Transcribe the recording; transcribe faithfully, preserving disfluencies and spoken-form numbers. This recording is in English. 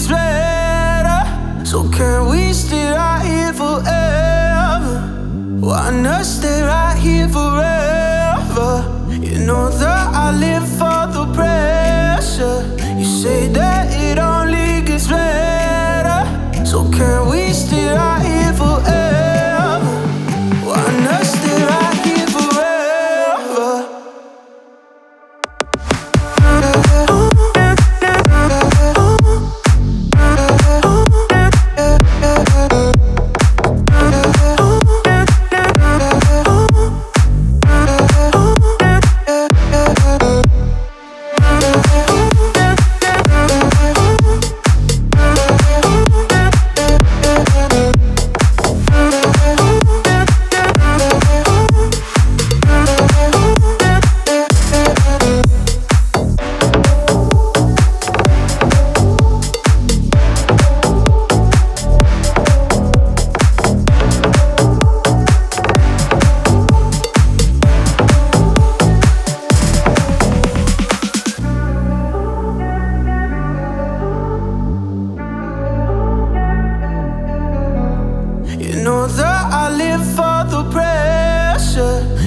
gets better. So can we stay right here forever? Why not stay right here forever? You know that I live for the pressure. You say that it only gets better. So can we stay right here forever? Why not stay right here forever? You know that I live for the pressure.